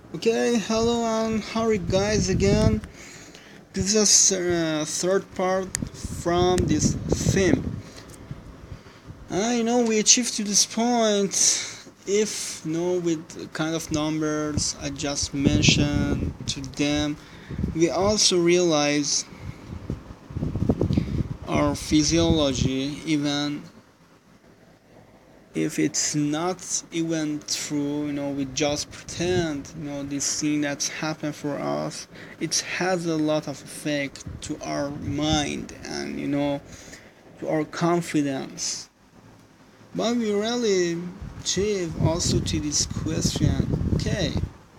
Okay, hello and how are you guys again? This is a third part from this theme. We achieved to this point if with the kind of numbers I just mentioned to them. We also realize our physiology, even if it's not even true, we just pretend, this thing that's happened for us, it has a lot of effect to our mind and, to our confidence. But we really achieve also to this question, okay,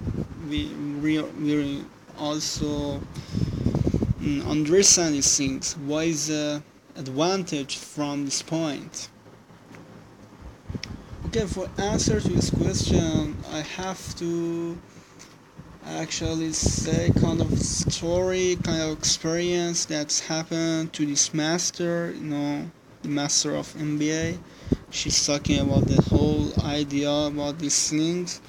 we also understand these things. What is the advantage from this point? Okay, for answer to this question, I have to actually say kind of story, kind of experience that's happened to this master, the master of MBA. She's talking about the whole idea about these things.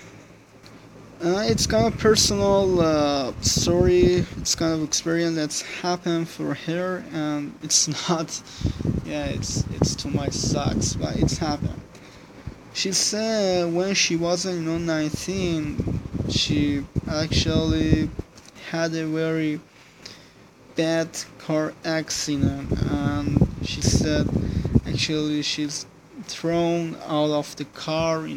It's kind of personal story. It's kind of experience that's happened for her, and it's not. Yeah, it's too much sucks, but it's happened. She said when she wasn't 19, she actually had a very bad car accident, and she said actually she's thrown out of the car,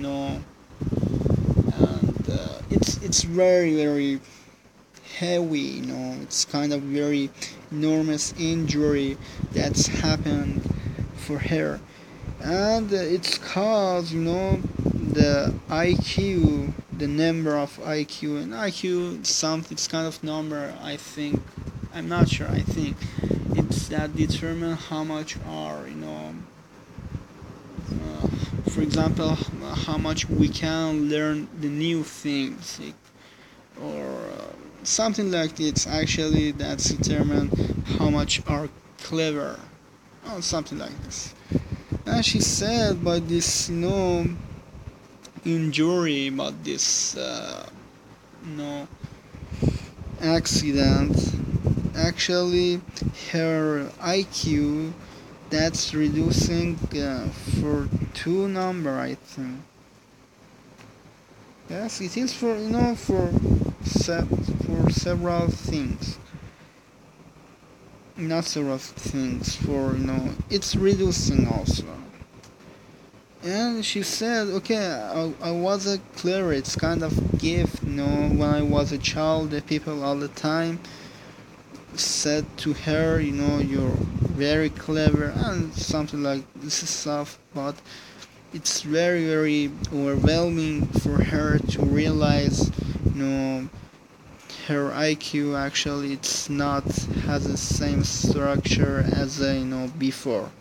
and it's very very heavy, it's kind of very enormous injury that's happened for her, and it's cause the IQ, the number of IQ, and IQ something, it's kind of number, I think, I'm not sure, I think it's that determine how much are, uh, for example, how much we can learn the new things, or something like this. Actually that's determine how much are clever, or something like this. And she said by this, injury, about this, you know, accident, actually her IQ that's reducing for two number, I think. Yes, it is for for several things. Not several things, for it's reducing also. And she said, okay, I was a clever, it's kind of gift, when I was a child, the people all the time said to her, you're very clever and something like this stuff, but it's very very overwhelming for her to realize, you know her IQ actually it's not has the same structure as before.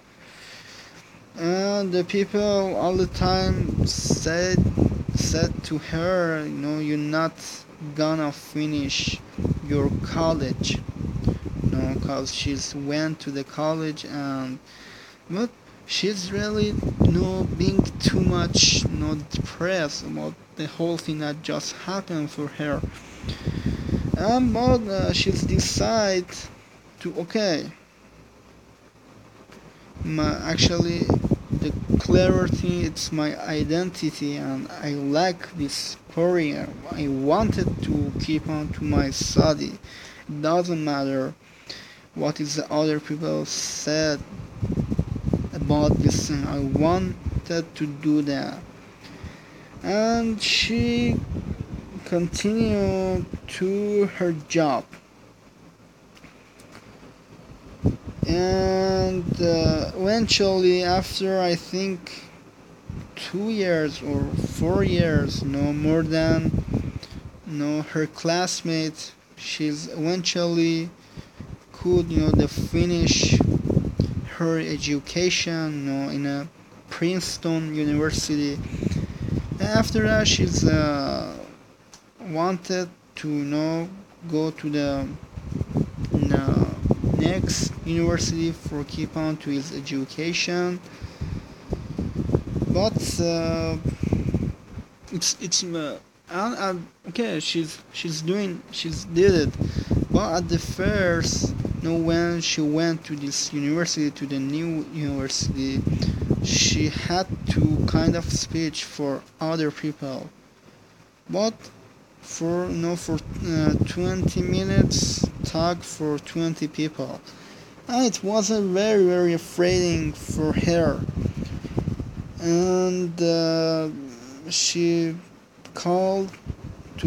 And the people all the time said to her, you're not gonna finish your college, cause she's went to the college, and but she's really being too much depressed about the whole thing that just happened for her. But she's decide to, okay, actually the clever thing, it's my identity, and I like this career. I wanted to keep on to my study. It doesn't matter what is the other people said about this thing. I wanted to do that. And she continued to her job. And eventually, after I think 2 years or 4 years, no more than her classmates, she's eventually could the finish her education, in a Princeton University. After that, she's wanted to go to the next university for keep on to his education, but it's Okay, she's did it, but at the first, when she went to this university, to the new university, she had to kind of speech for other people, but for 20 minutes talk for 20 people. It was a very afraid for her, and she called to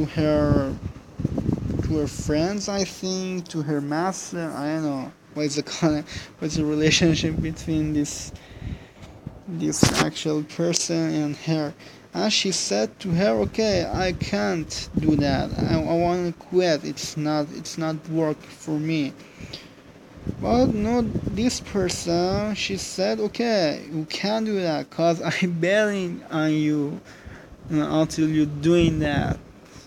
her friends, I think, to her master. I don't know what's the relationship between this actual person and her. And she said to her, okay, I can't do that. I want to quit. It's not work for me. But no, this person, she said, okay, you can't do that because I'm betting on you, until you're doing that.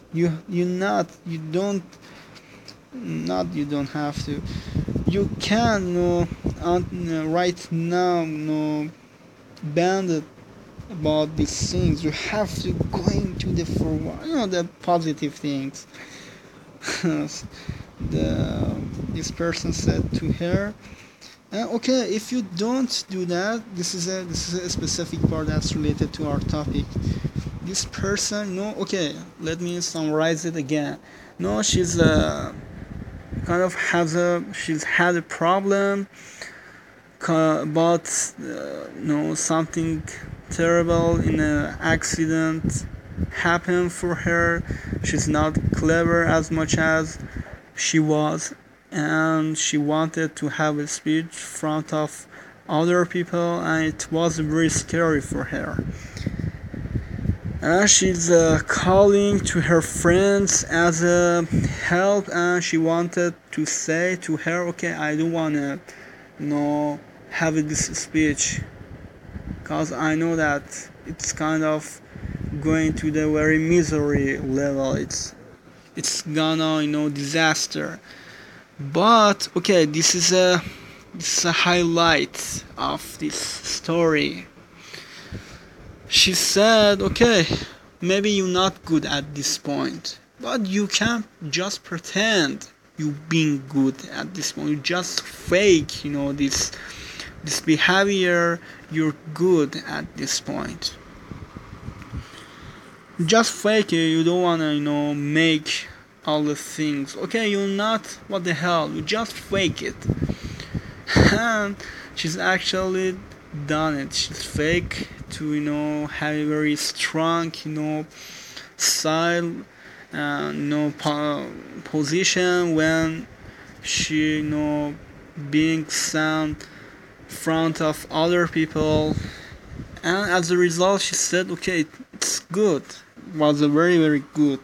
You don't have to. You can, right now, band it about these things. You have to go into the forward, the positive things. This person said to her, okay, if you don't do that, this is a specific part that's related to our topic. This person, no, okay, let me summarize it again. No, she's she's had a problem, but something terrible in an accident happened for her. She's not clever as much as she was, and she wanted to have a speech in front of other people, and it was very scary for her. She's calling to her friends as a help, and she wanted to say to her, okay, I don't want to have this speech, because I know that it's kind of going to the very misery level. It's gonna disaster. But okay, this is a highlight of this story. She said, okay, maybe you're not good at this point, but you can't just pretend you being good at this point. You just fake, this behavior. You're good at this point. Just fake it. You don't wanna, make all the things. Okay, you're not. What the hell? You just fake it. And she's actually done it. She's fake to have a very strong style, position when she being stand front of other people, and as a result she said, okay, it's good. It was a very good.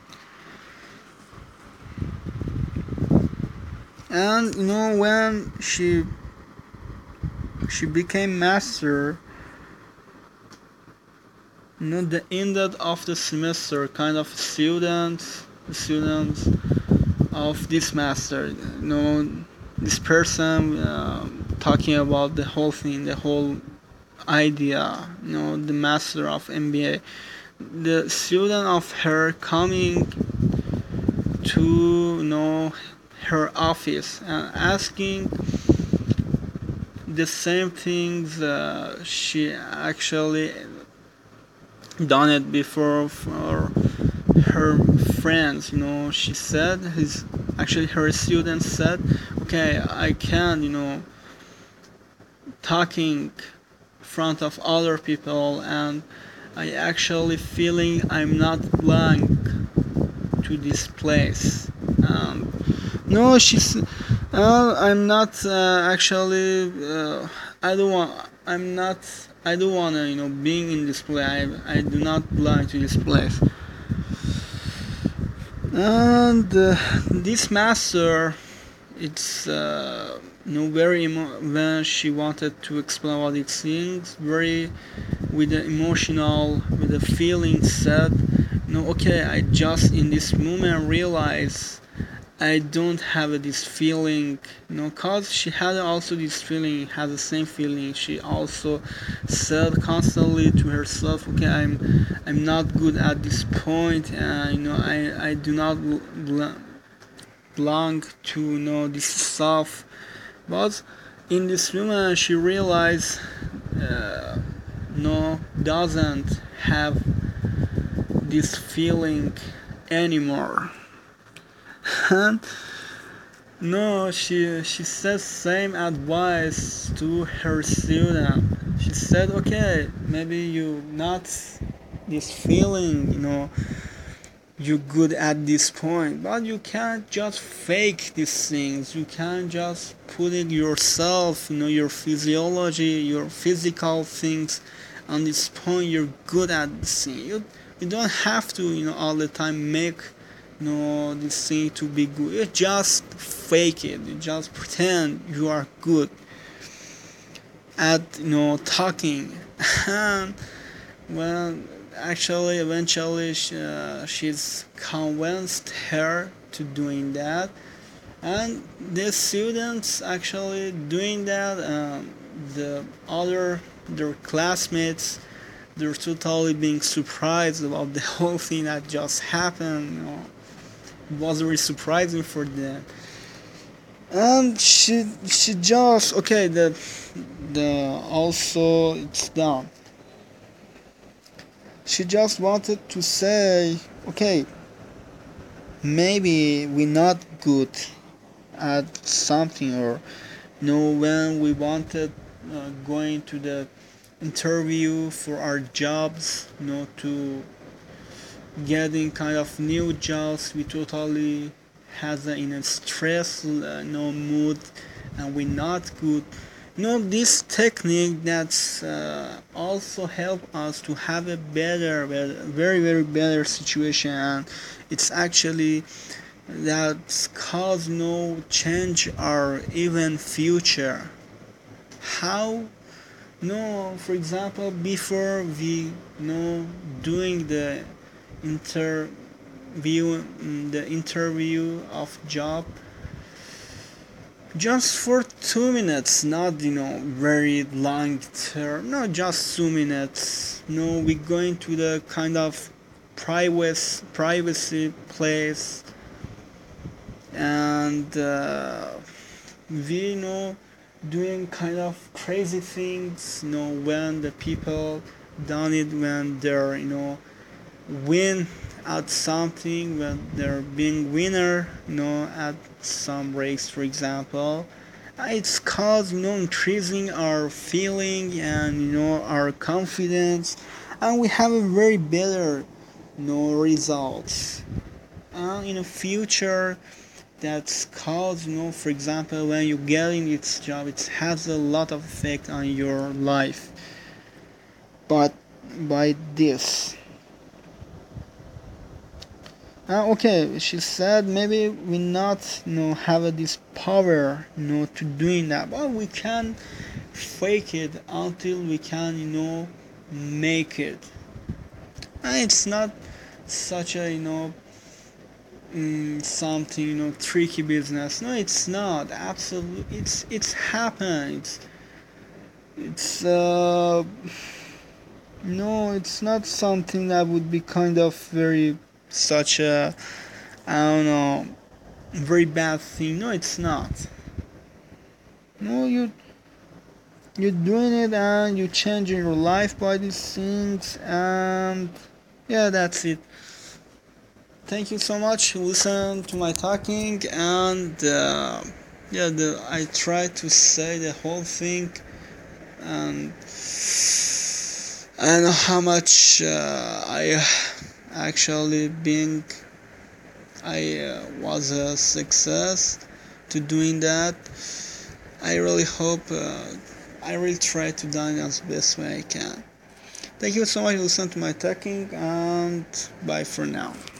And when she became master, the end of the semester, kind of students of this master, this person talking about the whole thing, the whole idea, the master of MBA, the student of her coming to her office and asking the same things she actually done it before for her friends. She said her students said, okay, I can't talking in front of other people, and I actually feeling I'm not belong to this place. No, she's I'm not actually I don't want I'm not I don't want to being in this place. I do not belong to this place. And this master, it's very when she wanted to explain what it seems, very with the emotional, with the feeling, said, okay, I just in this moment realize I don't have this feeling, cause she had also this feeling, has the same feeling. She also said constantly to herself, okay, I'm not good at this point, and I do not belong to this stuff. But in this moment, she realized, no, doesn't have this feeling anymore. And no, she said same advice to her student. She said, okay, maybe you not this feeling, you're good at this point, but you can't just fake these things. You can't just put it yourself, your physiology, your physical things on this point. You're good at this thing. You don't have to, all the time make this thing to be good. You just fake it. You just pretend you are good at talking. And well, actually, eventually, she's convinced her to doing that, and the students actually doing that. Their classmates, they're totally being surprised about the whole thing that just happened. It was very surprising for them. And she just, okay, the also it's done. She just wanted to say, okay, maybe we're not good at something, or when we wanted going to the interview for our jobs, to getting kind of new jobs, we totally has in a stress, mood, and we're not good. This technique that's also help us to have a better, very, very better situation, and it's actually that's cause change our even future. How? For example, before we doing the interview of job, just for 2 minutes, not very long term, no, just 2 minutes. We going to the kind of privacy place, and we doing kind of crazy things, when the people done it, when they're win at something, when they're being winner, at some race, for example. It's cause increasing our feeling and our confidence, and we have a very better results. And in the future, that's cause for example, when you get in its job, it has a lot of effect on your life. But by this, okay, she said maybe we not have this power to doing that, but we can fake it until we can make it. And it's not such a something tricky business. No, it's not. Absolutely, it's happened. It's no, it's not something that would be kind of very such a, I don't know, very bad thing. No, it's not. No, you're doing it, and you're changing your life by these things, and yeah, that's it. Thank you so much. Listen to my talking, and yeah, I try to say the whole thing, and I don't know how much I actually I was a success to doing that. I really hope I really try to do it as best way I can. Thank you so much for listening to my talking, and bye for now.